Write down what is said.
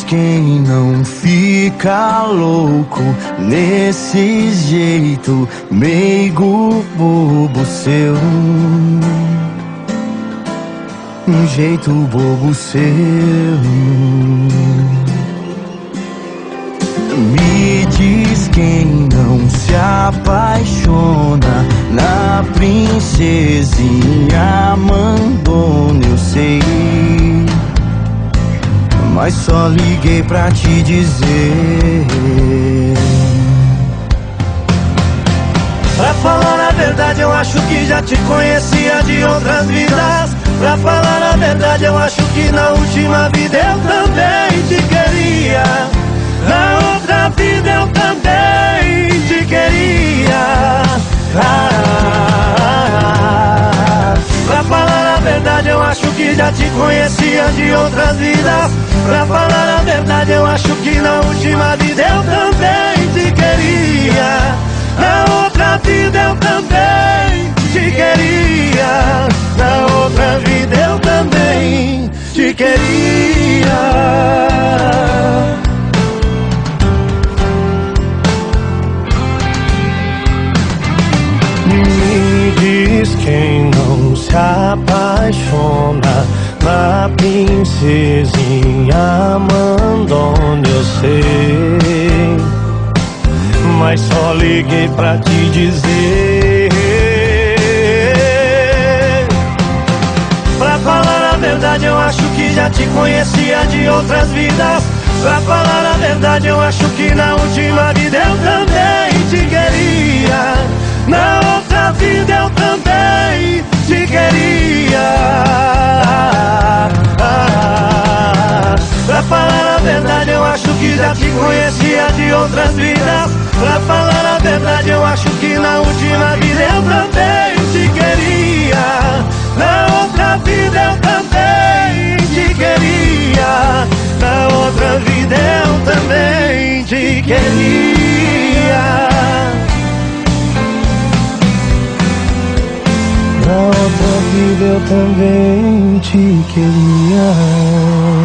quem não fica louco nesse jeito meigo bobo seu. Um jeito bobo seu. Me diz quem não se apaixona na princesinha Mandona, eu sei, mas só liguei pra te dizer. Pra falar a verdade, eu acho que já te conhecia de outras vidas. Pra falar a verdade, eu acho que na última vida eu também te queria. Na outra vida eu também te queria. Pra falar a verdade, eu acho que já te conhecia de outras vidas. Pra falar a verdade, eu acho que na última vida eu também te queria. Na outra vida eu também te queria. Na outra vida eu também te queria. Me diz quem não se apaixona na princesinha Mandona, eu sei, mas só liguei pra te dizer. Pra falar a verdade, eu acho que já te conhecia de outras vidas. Pra falar a verdade, eu acho que na última vida eu também te queria. Na outra vida eu também te queria. Pra falar a verdade, eu acho que já te conhecia de outras vidas. Pra falar a verdade, eu acho que na última vida eu também te queria. Na outra vida eu também te queria. Na outra vida eu também te queria. Na outra vida eu também te queria.